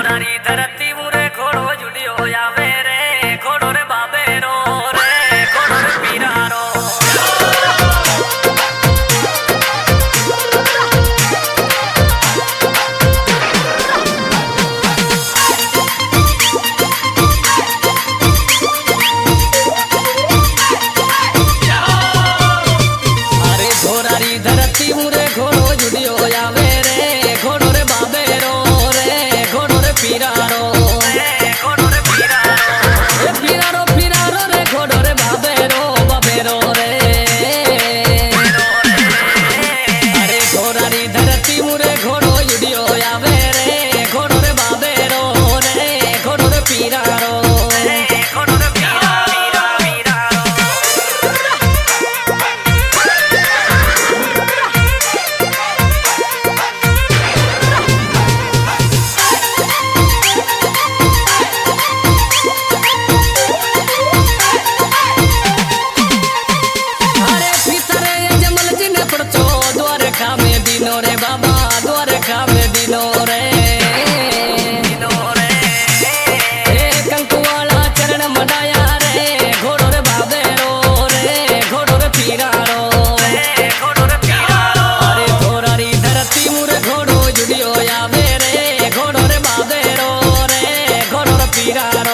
घोड़ारी धरती मुरे घोड़ो जुड़ियो आवे रे घोड़ो रे बाबे रो रे घोड़ो रे पीरा रो। अरे घोड़ारी धरती मुरे घोड़ो जुड़ियो आवे रे घोड़ो रे बाबे रो रे घोड़ो रे पीरा रो घोड़ो रे पीरा रो पीरा रो रे घोड़ो रे बाबे रो रे। अरे घोड़ारी धरती मुरे घोड़ो जुड़ियो आवे रे घोड़ो रे बाबे रो रे घोड़ो रे पीरा रो घोड़ो रे पीरा पीरा दिनो रे बाबा द्वारका में दिनो रे कंकुवाला चरण मनाया रे घोड़ो रे बाबे रो रे घोड़ो रे पीरा रो घोड़ो रे पीरा रो। अरे घोड़ारी धरती मुरे घोड़ो जुड़ियो आवे रे घोड़ो रे बाबे रो रे घोड़ो रे पीरा रो।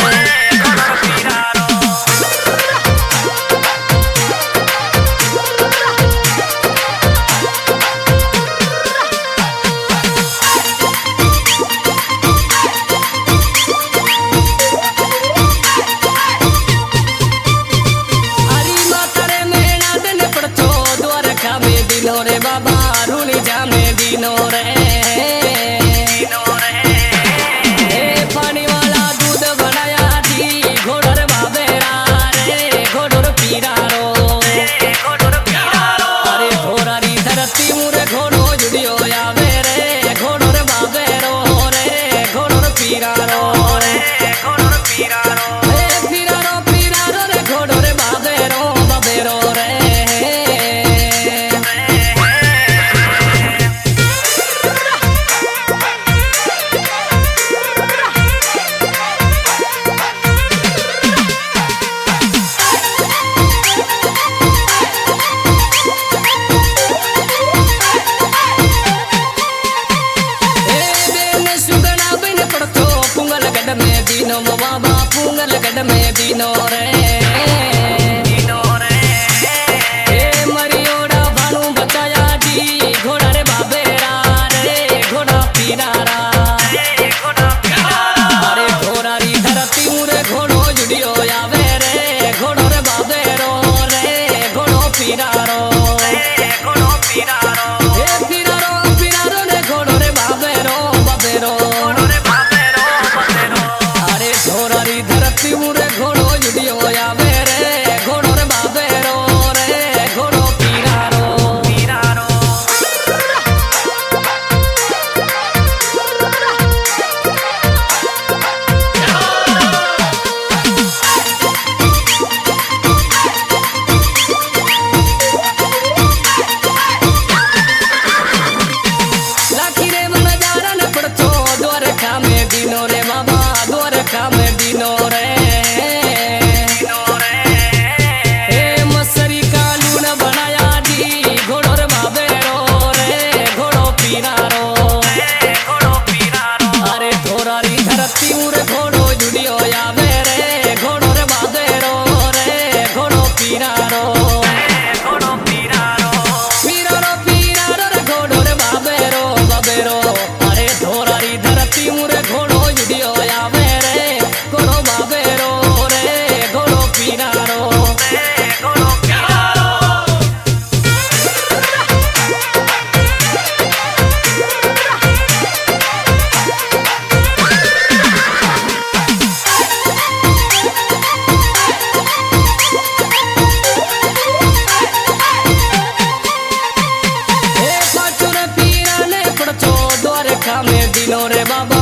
दिनो रे बाबा रूनी जामे दिनो रे पानी वाला दूध बनाया थी घोड़ो रे बाबे रे घोड़ो रे पीरा रो घोड़ो रे पीरा रो। अरे घोड़ारी धरती मुरे घोड़ो जुड़ियो आवे रे घोड़ो रे बाबे रो रे घोड़ो रे पीरा रो घोड़ो रे पीरा रो पीरा रो रे घोड़ो रे बाबे रो रे। में दिनो बाबा पुंगल गढ़ में दिनो रे मरियोड़ा भानु बचाया जी घोड़ा रे बाबे रे घोड़ा पीरा रा। अरे घोड़ारी धरती मुरे घोड़ो जुड़ियो आवे रे घोड़ो रे बाबे रो रे घोड़ो पीरा रो घोड़ो पीरा रो रे घोड़ो रे बाबे रो घोड़ारी धरती मुरे घोड़ो जुड़ियो आवे रे घोड़ो रे बाबे रो रे घोड़ो पीरा रो पीरा रो। लाखी रे मन जारा न पड़तो द्वारका में दिनो रे बाबा द्वारका में दिनो रे मसरी का लून बनाया जी घोड़ो रे बाबे रो रे घोड़ो पीरा रो घोड़ो पीरा रो। अरे घोड़ारी धरती मुरे घोड़ो जुड़ियो आवे रे घोड़ो रे बाबे रो रे घोड़ो पीरा रो घोड़ो पीरा रो रे घोड़ो रे बाबे रो। अरे घोड़ारी धरती मुरे घोड़ो जुड़ियो आवे रे घोड़ो बाबे रो रे घोड़ो पीरा रो घोड़ो पीरा रो। द्वारका में दिनो रे बाबा